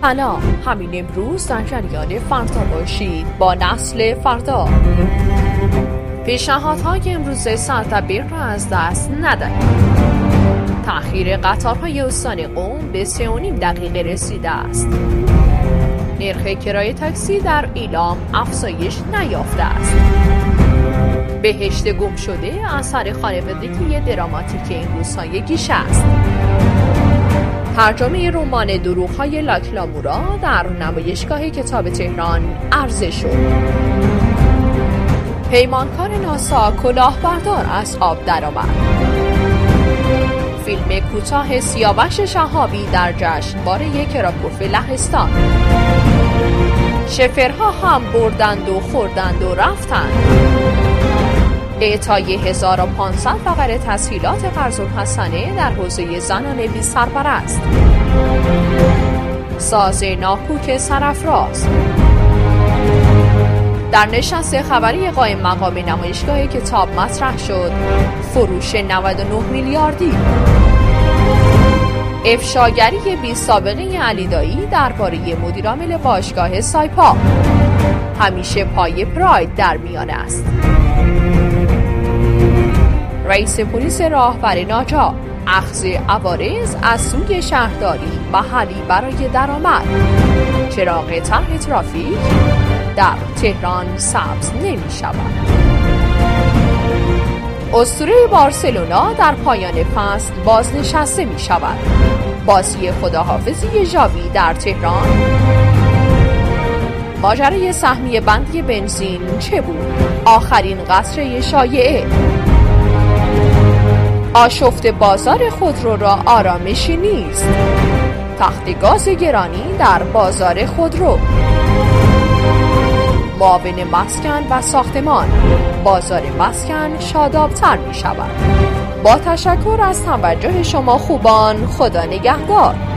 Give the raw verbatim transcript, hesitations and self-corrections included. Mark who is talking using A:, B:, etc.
A: سلام، همین امروز در جریان فردا باشید با نسل فردا. پیشنهادهای امروز سرتبیر را از دست ندهید. تأخیر قطارهای استان قم به سه و نیم دقیقه رسیده است. نرخ کرایه تاکسی در ایلام افزایش نیافته است. بهشت گم شده اثر خانوادگی دراماتیک این روزهای گیشه است. ترجمه رمان دروغ‌های لاکلامورا در نمایشگاه کتاب تهران عرضه شد. پیمانکار ناسا کلاهبردار از آب درآمد. فیلم کوتاه سیاوش شهابی در جشنواره کراکوف لهستان. شفرها هم بردند و خوردند و رفتند. اعطای هزار و پانصد فقره تسهیلات قرض‌الحسنه در حوزه زنان بی سرپرست. ساز ناکوک سرافراز. در نشست خبری قائم مقام نمایشگاه کتاب مطرح شد فروش نود و نه میلیاردی. افشاگری بی سابقه علیدایی درباره مدیرعامل باشگاه سایپا. همیشه پای پراید در میان است. رئیس پلیس راهبر ناجا اخذ عوارض از سوی شهرداری محلی برای درآمد. چراغ طرح ترافیک در تهران سبز نمی شود. اسطوره بارسلونا در پایان فصل بازنشسته می شود. بازی خداحافظی ژاوی در تهران. ماجرای سهمیه بندی بنزین چه بود؟ آخرین قطره شایعه. آشفت بازار خودرو را آرامشی نیست. تخت گاز گرانی در بازار خودرو. معاون مسکن و ساختمان. بازار مسکن شادابتر می شود. با تشکر از توجه شما خوبان، خدا نگهدار.